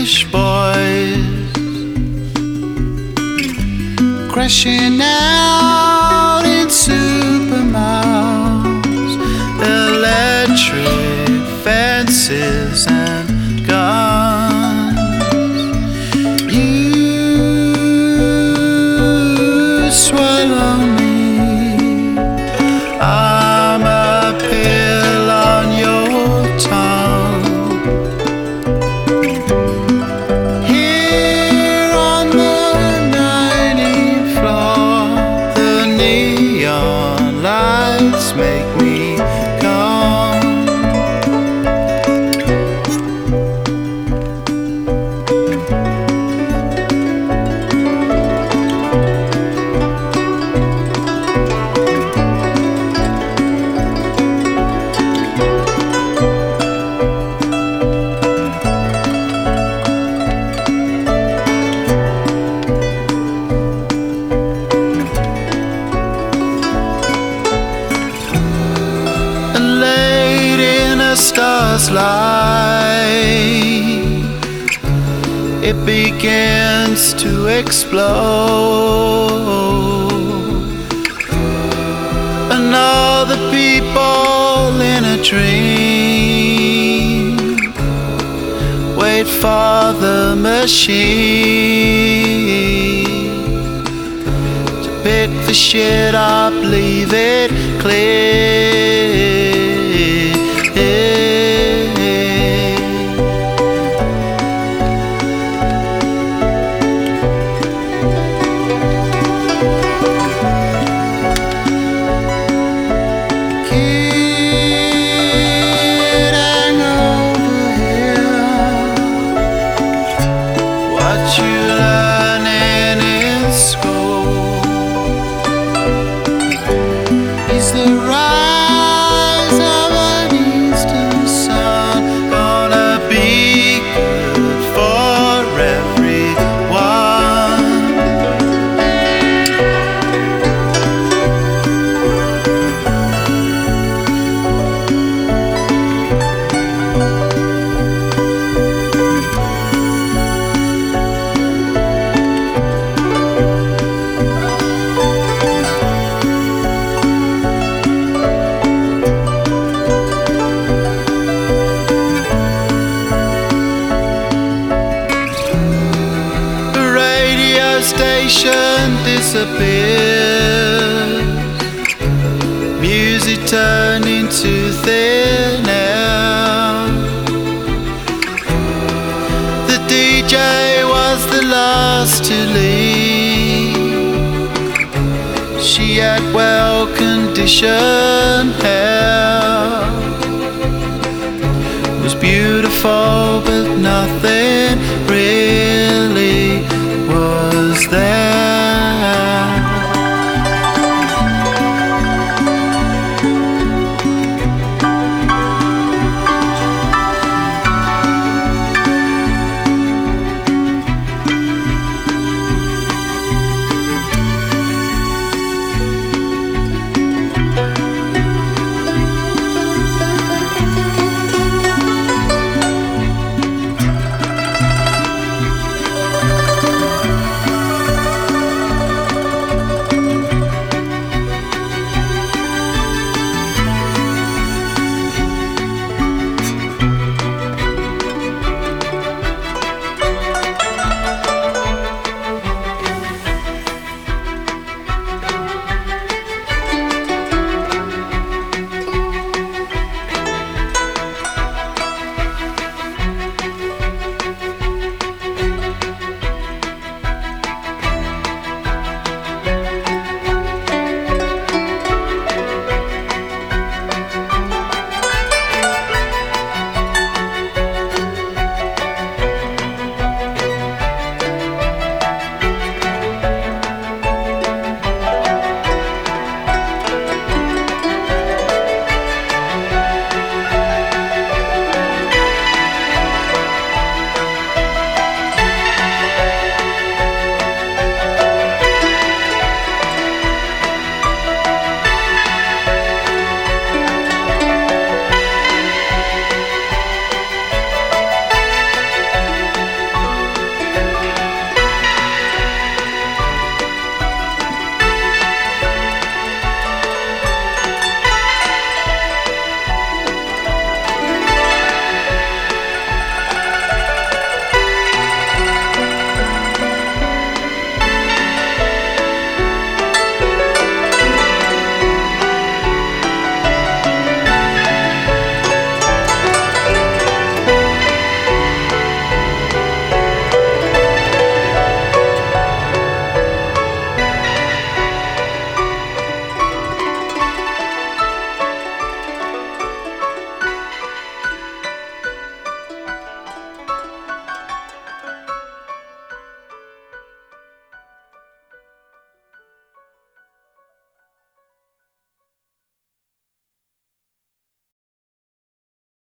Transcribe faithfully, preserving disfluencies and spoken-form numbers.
British boys crashing out in supermalls, electric fences and guns. You swallow me, I'm a pill on your tongue. Here on the nineteenth floor, the neon lights make me come. Star's light, it begins to explode, and all the people in a dream wait for the machine to pick the shit up, leave it clear. Station disappears, music turning to thin air. The D J was the last to leave. She had well-conditioned hair, was beautiful but nothing